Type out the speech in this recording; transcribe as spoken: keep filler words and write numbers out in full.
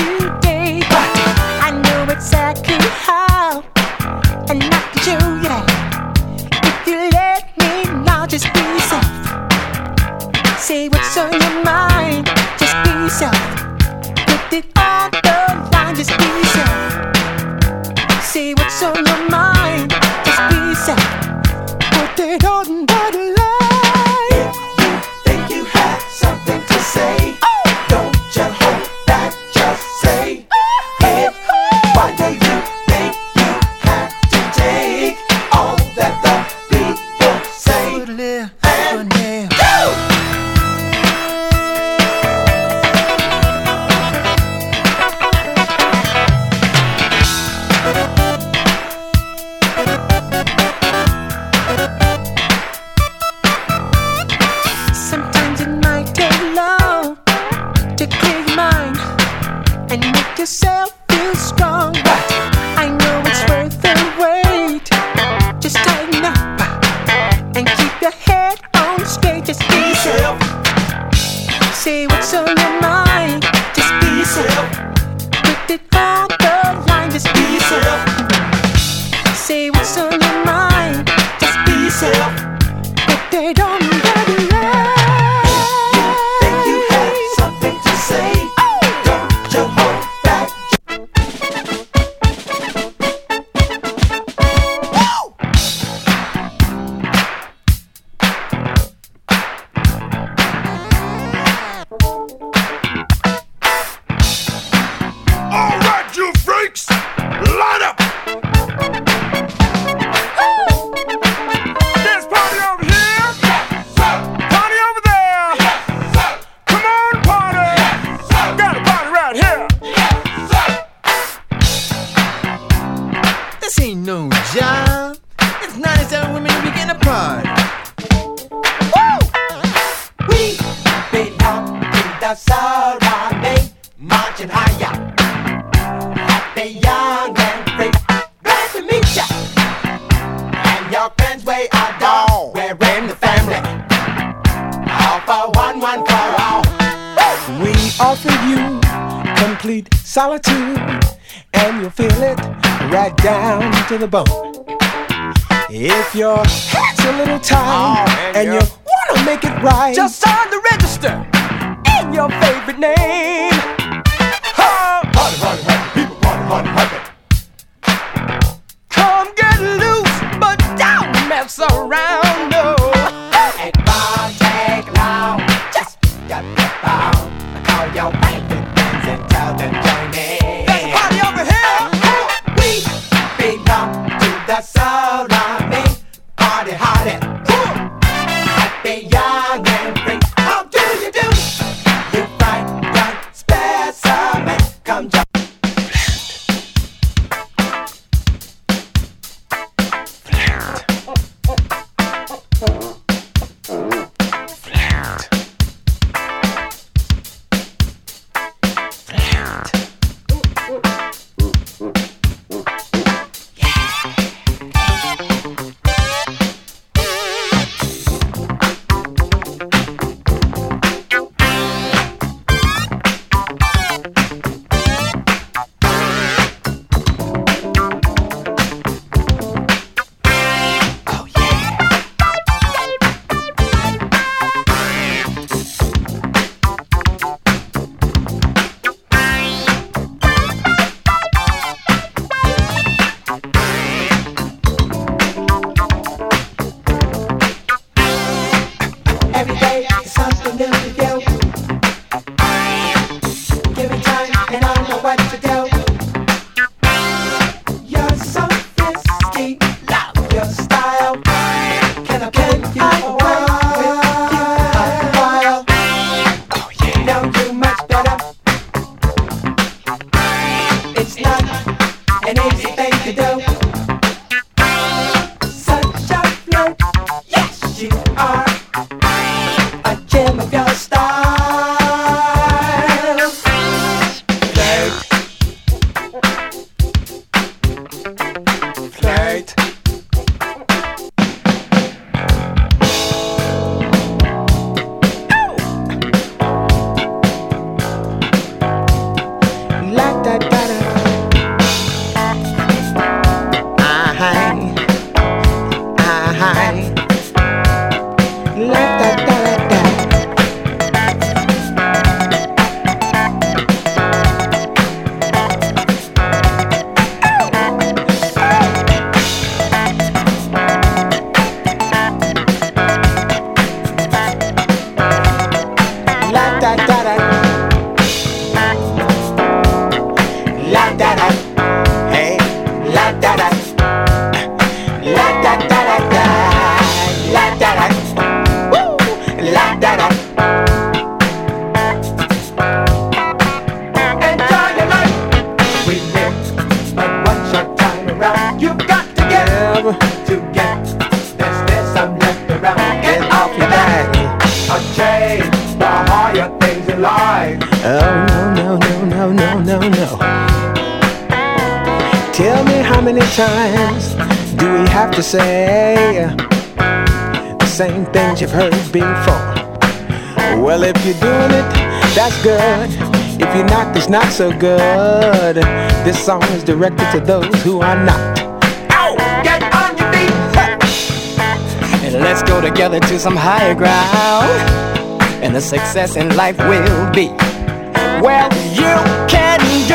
today. I know exactly how, and I can show you that. If you let me now, just be yourself. Say what's on your mind, just be yourself. Put it on the line, just be yourself. Say what's on your mind, just be yourself. Put it on the line. If you think you have something to say, oh, don't you hold back, just say it. Why do you think you have to take all that the people say and do? Sometimes it might take long to clear your mind and make yourself feel strong. But I know it's worth the wait. Just tighten up and keep your head on straight. Just be yourself. Say what's on your mind. Just be yourself. Put it on the line. Just be yourself. Say what's on your mind. Just be yourself. Put it on the line. Think you have something to say, don't you hold back. All right, you freaks, line up. There's party over here, party over there. Come on, party. Got a party right here. This ain't no job. It's ninety-seven women to begin a party. We belong to the surrounding, marching higher. Happy, young, and free. Glad to meet ya. And your friends we adore. We're in the family. All for one, one for all. We offer you complete solitude, and you'll feel it right down to the bone. If your head's a little tight, Oh, man, and yeah. you wanna make it right, Just sign the register in your favorite name. Oh, Party, party, happy people, party, party, happy. come get loose, but don't mess around. No. It won't take long. Just pick up the phone. Call your favorite friends and tell them join in. There's a party over here. We belong to the surrounding, party hardy. Happy, young, and free. How do you do? You bright, young specimen. Come join. Every day is something new to do. Give me time and I know what to do. You're so risky, love your style. Can I can you away with you a while? You know you much better. It's not an easy thing to do. Such a flirt, yes you are. A gem of your style. Flirt, no, no, no, no. Tell me how many times do we have to say the same things you've heard before? Well, if you're doing it, that's good. If you're not, it's not so good. This song is directed to those who are not. Ow! Get on your feet. And let's go together to some higher ground. And the success in life will be, well, you can